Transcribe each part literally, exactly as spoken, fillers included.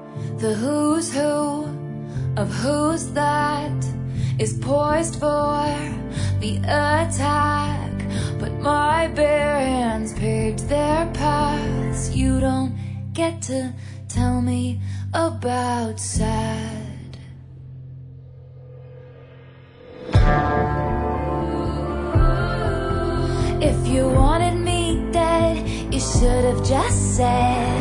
The who's who of who's that is poised for the attack, but my bare hands paved their paths. You don't get to tell me about sad. If you wanted me dead, you should have just said.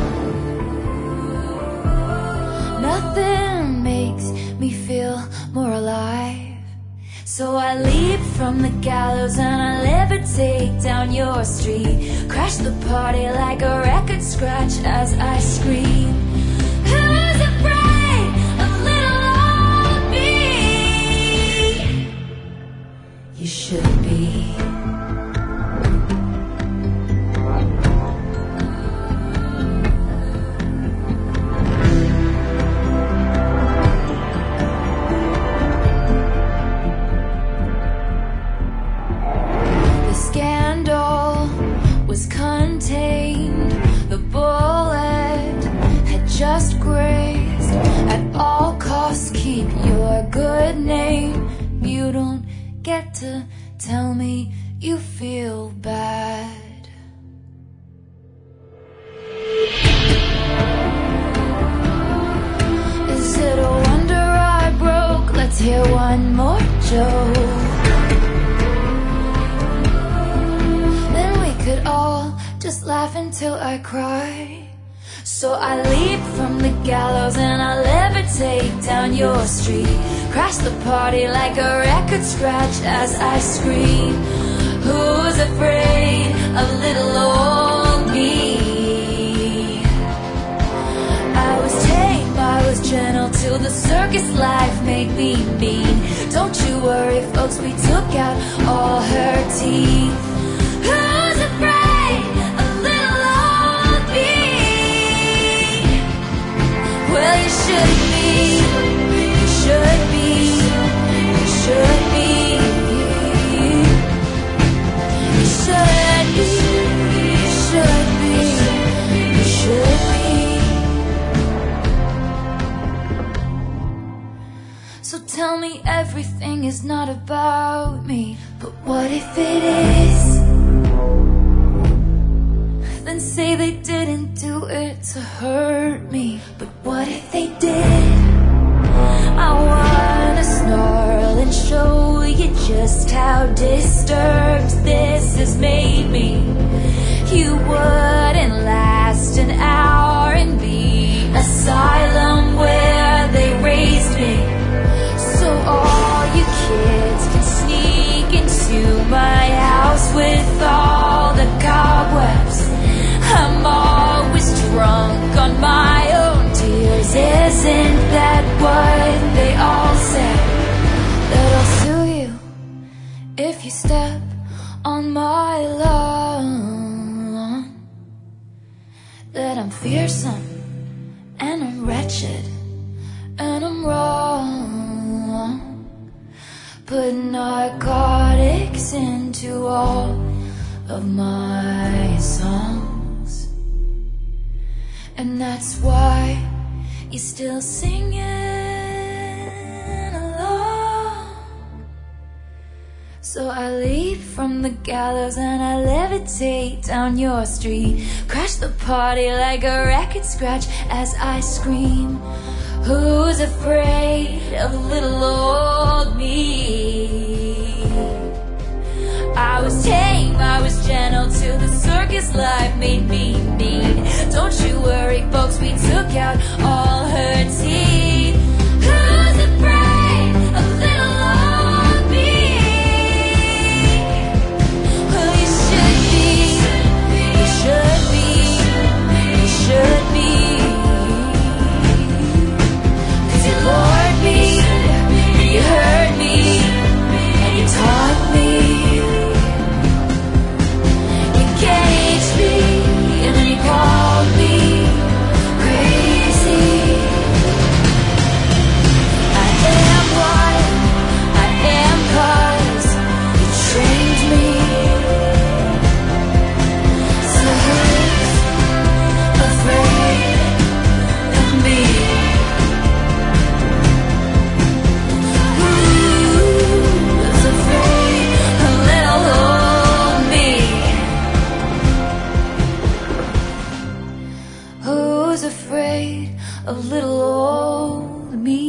Nothing makes me feel more alive. So I leap from the gallows and I levitate down your street. Crash the party like a record scratch as I scream. Who's afraid of little old me? You should be. Contained, the bullet had just grazed. At all costs, keep your good name. You don't get to tell me you feel bad. Is it a wonder I broke? Let's hear one more joke. Could all just laugh until I cry. So I leap from the gallows and I levitate down your street. Crash the party like a record scratch as I scream. Who's afraid of little old me? I was tame, I was gentle till the circus life made me mean. Don't you worry folks, we took out all her teeth. Who's afraid of little old me? Well, you should be, you should be, you should be, you should be, you should be, you should be. So tell me everything is not about me, but what if it is? Then say they didn't do it to hurt me, but what if they did? I wanna snarl and show you just how disturbed this has made me. You wouldn't last an hour in the asylum where they raised me. So all you kids can sneak into my house with all the cobwebs. I'm always drunk on my own tears. Isn't that what they all say? That I'll sue you if you step on my lawn. That I'm fearsome and I'm wretched and I'm wrong. Put narcotics into all of my songs. And that's why you're still singing along. So I leap from the gallows and I levitate down your street. Crash the party like a record scratch as I scream. Who's afraid of little old me? I was tame, I was gentle till the circus life made me mean. Don't you worry folks, we took out all her teeth. Who's afraid of little old me? Well, you should be, you should be, you should be. Cause you bored me, you hurt me, and you taught me. You of little old me.